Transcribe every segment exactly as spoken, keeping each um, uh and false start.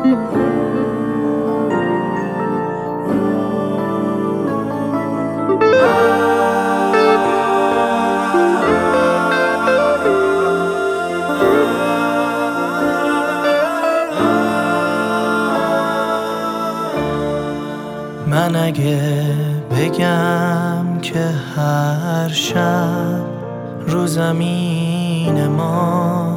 من اگه بگم که هر شب رو زمین ما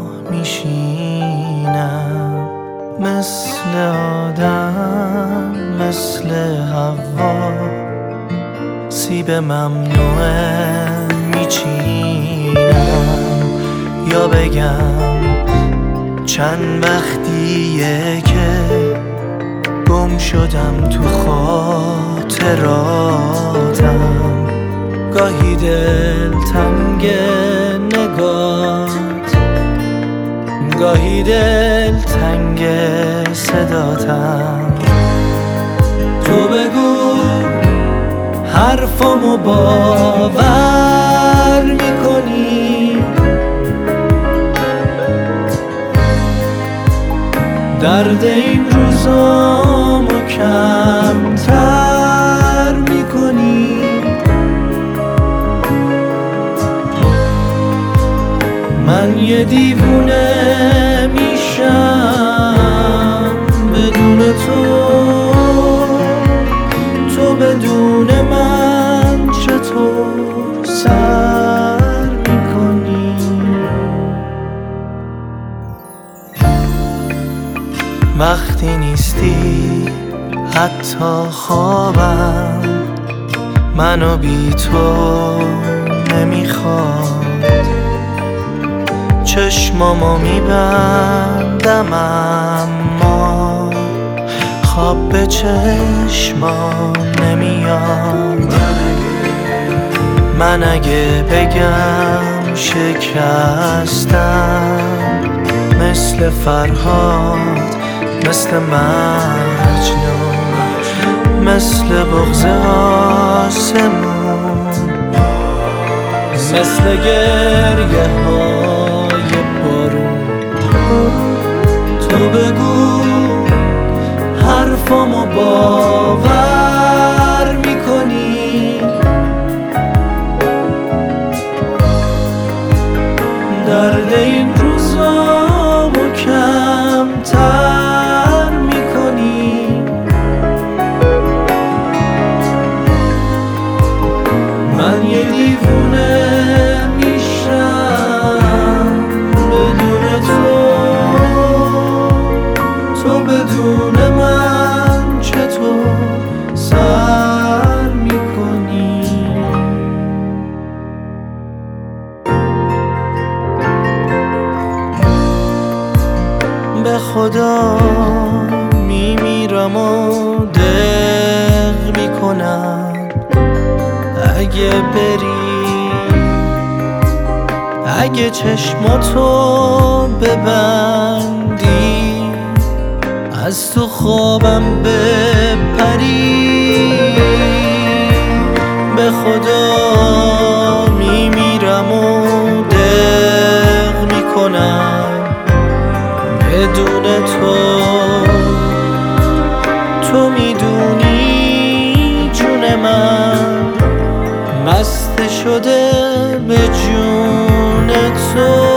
میشینم، مثل آدم مثل حوا سیب ممنوعه میچینم، یا بگم چند وقتیه که گم شدم تو خاطراتم، گاهی دل تنگ نگات، گاهی دل تنگ صداتم. تو بگو حرفامو باور میکنی، درد این روزامو کمتر میکنی، من یه دیوونه میشم بدون تو، تو بدون من چطور سر میکنی؟ وقتی نیستی حتی خوابم منو بی تو نمیخواد، چشمامو میبندم اما خواب به چشمام نمیاد. من اگه بگم شکستم مثل فرهاد، مثل مجنون، مثل بغض آسمون، مثل گریه های بارون. تو بگو حرفامو باور میکنی، درد این روزامو کمتر میکنی، من یه دیوونه میشم بدون تو، تو بدون من چطور سر میکنی؟ به خدا میمیرم و دق میکنم اگه بری، اگه چشماتو ببندی، از تو خوابم بپری. به خدا میمیرم و دق میکنم بدون تو، تو میدونی جون من مست شده به جون تو.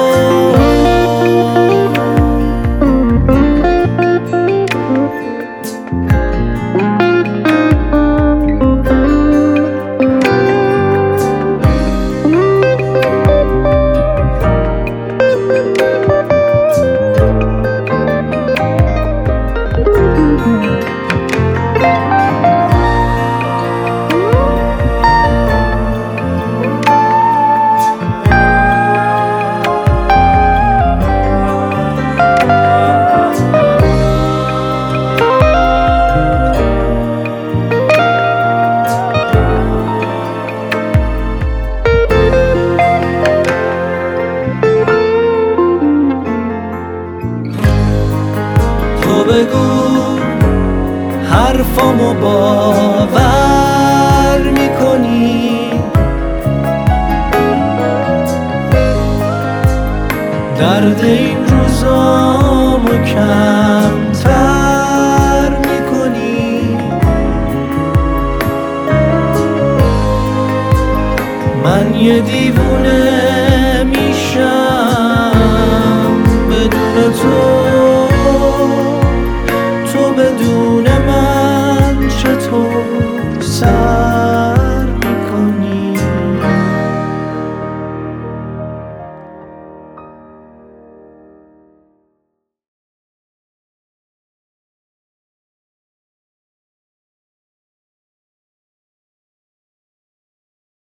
تو بگو حرفامو باور میکنی، درد این روزامو کمتر دیوونه